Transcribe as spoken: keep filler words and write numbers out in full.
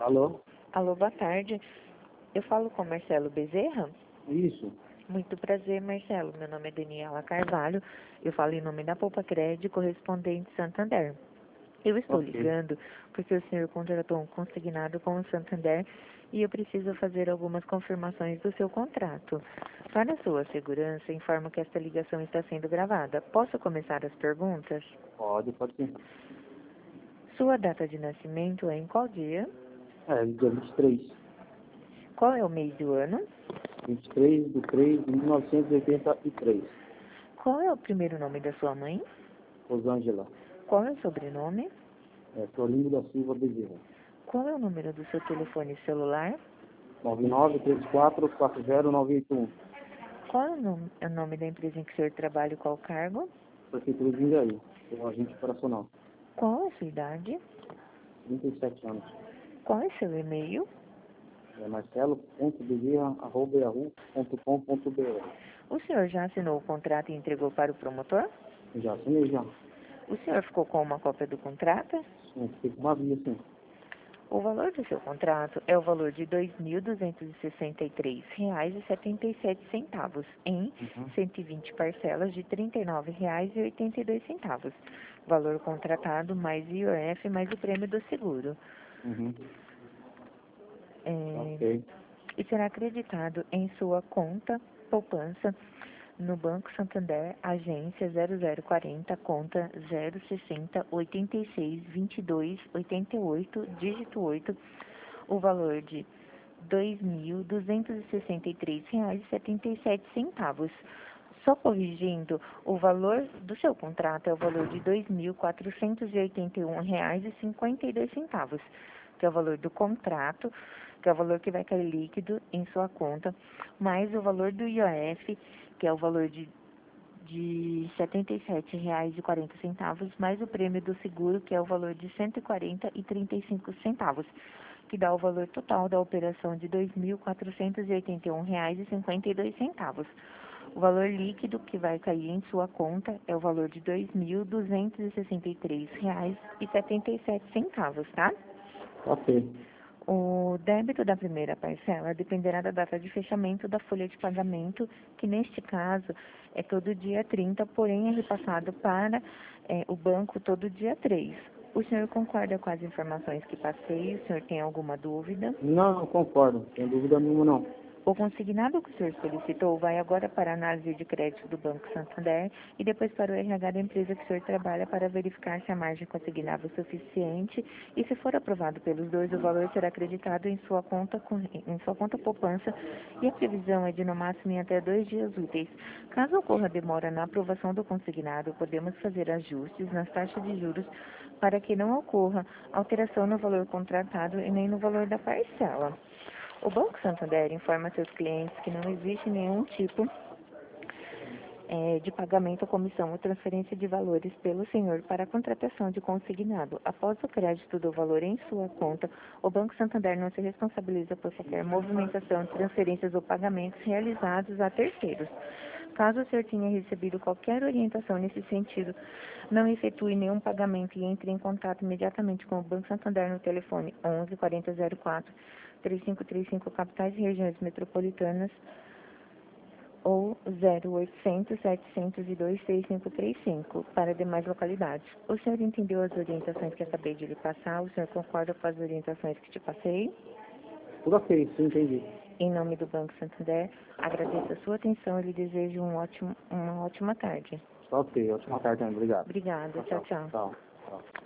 Alô? Alô, boa tarde. Eu falo com Marcelo Bezerra? Isso. Muito prazer, Marcelo. Meu nome é Daniela Carvalho. Eu falo em nome da Poupa Crédito, correspondente Santander. Eu estou Ok. ligando porque o senhor contratou um consignado com o Santander e eu preciso fazer algumas confirmações do seu contrato. Para sua segurança, informo que esta ligação está sendo gravada. Posso começar as perguntas? Pode, pode sim. Sua data de nascimento é em qual dia? É, dia vinte e três. Qual é o mês do ano? vinte e três de três de mil novecentos e oitenta e três. Qual é o primeiro nome da sua mãe? Rosângela. Qual é o sobrenome? É, Solindo da Silva Bezerra. Qual é o número do seu telefone celular? nove nove três quatro quatro zero nove oito um. Qual é o nome, é o nome da empresa em que o senhor trabalha e qual cargo? Prefeitura de Jundiaí. Sou agente operacional. Qual é a sua idade? trinta e sete anos. Qual é seu e-mail? É marcelo ponto bezerra arroba yahoo ponto com ponto br. O senhor já assinou o contrato e entregou para o promotor? Já assinei já. O senhor ficou com uma cópia do contrato? Sim, fiquei com uma via, sim. O valor do seu contrato é o valor de dois mil duzentos e sessenta e três reais e setenta e sete centavos em Uhum. cento e vinte parcelas de trinta e nove reais e oitenta e dois centavos. Valor contratado mais I O F mais o prêmio do seguro. Uhum. É, Ok. e será acreditado em sua conta poupança no Banco Santander, agência zero zero quarenta, conta zero sessenta oitenta e seis vinte e dois oitenta e oito, dígito oito, o valor de dois mil duzentos e sessenta e três reais e setenta e sete centavos. Só corrigindo, o valor do seu contrato é o valor de dois mil quatrocentos e oitenta e um reais e cinquenta e dois centavos, que é o valor do contrato, que é o valor que vai cair líquido em sua conta, mais o valor do I O F, que é o valor de de setenta e sete reais e quarenta centavos, mais o prêmio do seguro, que é o valor de cento e quarenta reais e trinta e cinco centavos, que dá o valor total da operação de dois mil quatrocentos e oitenta e um reais e cinquenta e dois centavos. O valor líquido que vai cair em sua conta é o valor de dois mil duzentos e sessenta e três reais e setenta e sete centavos, tá? Ok. O débito da primeira parcela dependerá da data de fechamento da folha de pagamento, que neste caso é todo dia trinta, porém é repassado para eh, o banco todo dia três. O senhor concorda com as informações que passei? O senhor tem alguma dúvida? Não, não concordo. Sem dúvida nenhuma, não. O consignado que o senhor solicitou vai agora para a análise de crédito do Banco Santander e depois para o R H da empresa que o senhor trabalha para verificar se a margem consignável é suficiente e, se for aprovado pelos dois, o valor será acreditado em sua conta, corre- em sua conta poupança e a previsão é de no máximo em até dois dias úteis. Caso ocorra demora na aprovação do consignado, podemos fazer ajustes nas taxas de juros para que não ocorra alteração no valor contratado e nem no valor da parcela. O Banco Santander informa seus clientes que não existe nenhum tipo eh, de pagamento ou comissão ou transferência de valores pelo senhor para a contratação de consignado. Após o crédito do valor em sua conta, o Banco Santander não se responsabiliza por qualquer movimentação, transferências ou pagamentos realizados a terceiros. Caso o senhor tenha recebido qualquer orientação nesse sentido, não efetue nenhum pagamento e entre em contato imediatamente com o Banco Santander no telefone onze quarenta zero quatro três cinco três cinco capitais e regiões metropolitanas ou zero oitocentos setecentos e dois seis cinco três cinco para demais localidades. O senhor entendeu as orientações que acabei de lhe passar? O senhor concorda com as orientações que te passei? Tudo ok, sim, entendi. Em nome do Banco Santander, agradeço a sua atenção e lhe desejo um ótimo, uma ótima tarde. Tá ok, ótima tarde, obrigado. Obrigada. Tchau, tchau. Tchau. Tchau.